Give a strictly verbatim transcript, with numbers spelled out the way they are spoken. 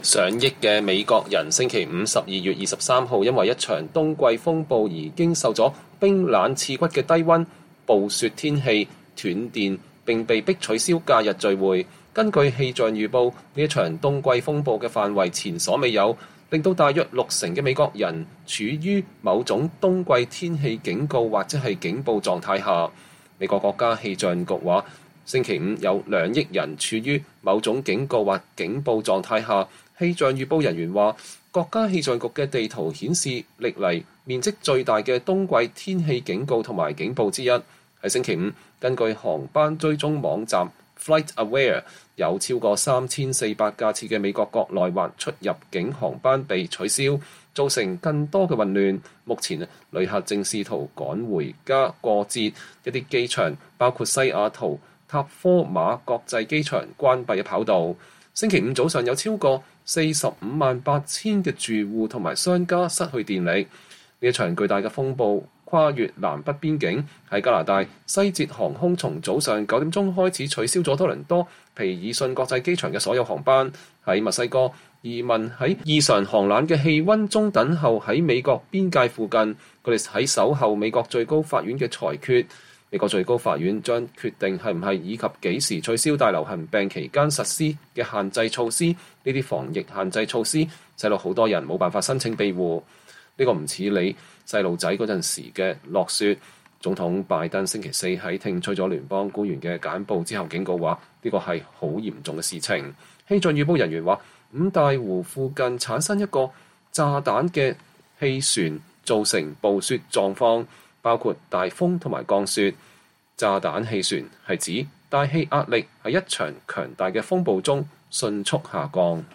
上億嘅美國人星期五十二月二十三號因為一場冬季風暴而經受咗冰冷刺骨嘅低溫、暴雪天氣、斷電，並被迫取消假日聚會。根據氣象預報，呢一場冬季風暴嘅範圍前所未有，令到大約六成嘅美國人處於某種冬季天氣警告或者係警報狀態下。美國國家氣象局話，星期五有兩億人處於某種警告或警報狀態下。氣象預報人員話，國家氣象局嘅地圖顯示歷嚟面積最大嘅冬季天氣警告同埋警報之一。喺星期五，根據航班追蹤網站 FlightAware， 有超過三千四百架次嘅美國國內或出入境航班被取消，造成更多嘅混亂。目前旅客正試圖趕回家過節，一啲機場包括西雅圖塔科馬國際機場關閉嘅跑道。星期五早上有超過四十五萬八千嘅住戶同埋商家失去電力。呢一場巨大嘅風暴跨越南北邊境，喺加拿大西捷航空從早上九點鐘開始取消咗多倫多皮爾遜國際機場嘅所有航班。喺墨西哥，移民喺異常寒冷嘅氣温中等候喺美國邊界附近，佢哋喺守候美國最高法院嘅裁決。美國最高法院將決定係唔係以及幾時取消大流行病期間實施嘅限制措施。呢啲防疫限制措施使到好多人冇辦法申請庇護。呢個唔似你細路仔嗰陣時嘅落雪。總統拜登星期四喺聽取咗聯邦官員嘅簡報之後警告話，呢個係好嚴重嘅事情。氣象預報人員話，五大湖附近產生一個炸彈嘅氣旋，造成暴雪狀況，包括大風同埋降雪。炸彈氣旋係指大氣壓力喺一場強大嘅風暴中迅速下降。